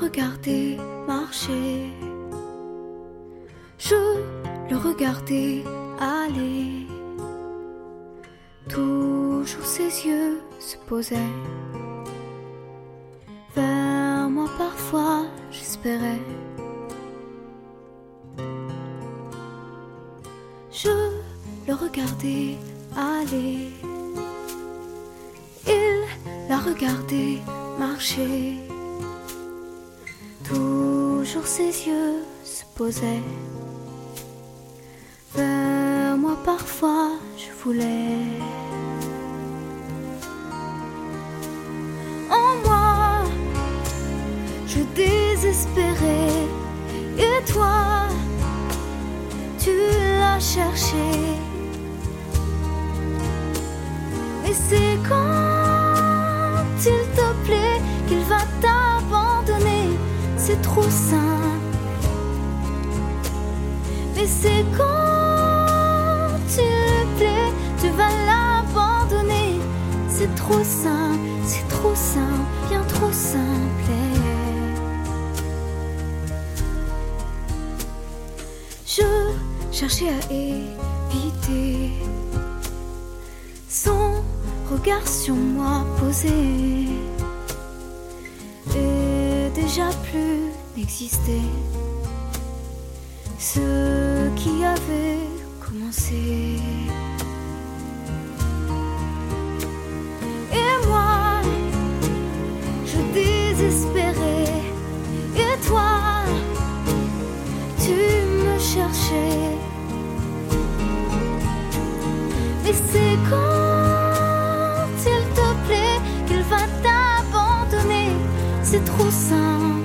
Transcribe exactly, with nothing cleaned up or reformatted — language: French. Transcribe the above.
regardais marcher, je le regardais aller. Toujours ses yeux se posaient vers moi, parfois j'espérais. Je le regardais aller, il la regardait marcher. Toujours ses yeux se posaient vers moi, parfois je voulais. En moi, je désespérais, et toi, tu l'as cherché. Mais c'est quand il te plaît qu'il va t'abandonner. C'est trop simple. Mais c'est quand tu lui plais, tu vas l'abandonner. C'est trop simple, c'est trop simple, bien trop simple. Je cherchais à éviter son regard sur moi posé, et déjà plus n'existait ce qui avait commencé. Et moi, je désespérais, et toi, tu me cherchais. Mais c'est quand il te plaît qu'il va t'abandonner. C'est trop simple.